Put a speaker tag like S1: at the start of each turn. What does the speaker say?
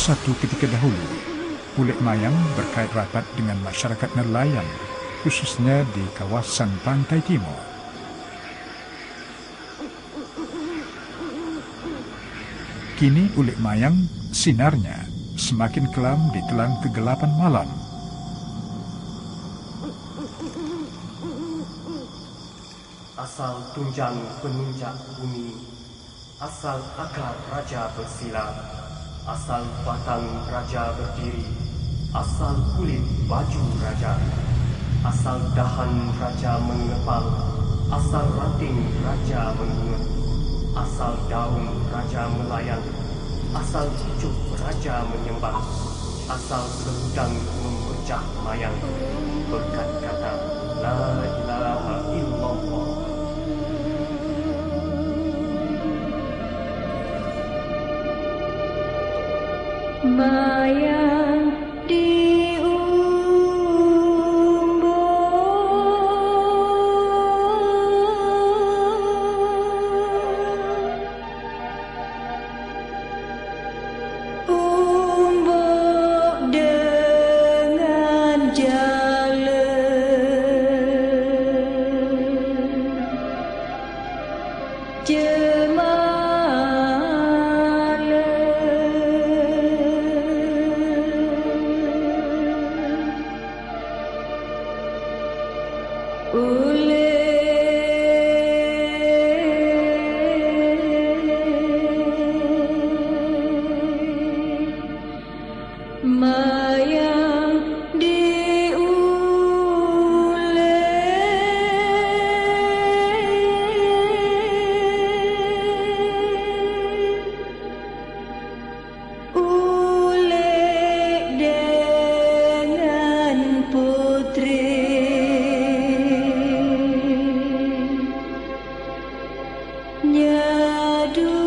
S1: Suatu ketika dahulu, Ulik Mayang berkait rapat dengan masyarakat nelayan, khususnya di kawasan pantai timur. Kini Ulik Mayang sinarnya semakin kelam di telan kegelapan malam.
S2: Asal tunjang penunjang bumi, asal akar raja bersila, asal batang raja berdiri, asal kulit baju raja, asal dahan raja mengepal, asal ranting raja mengungut, asal daun raja melayang, asal cucuk raja menyembah, asal selendang memecah mayang, berkat kata La ilaha illallah.
S3: Mayang di umbo, umbo dengan jala, mayang di ule, ule dengan putri, nyadu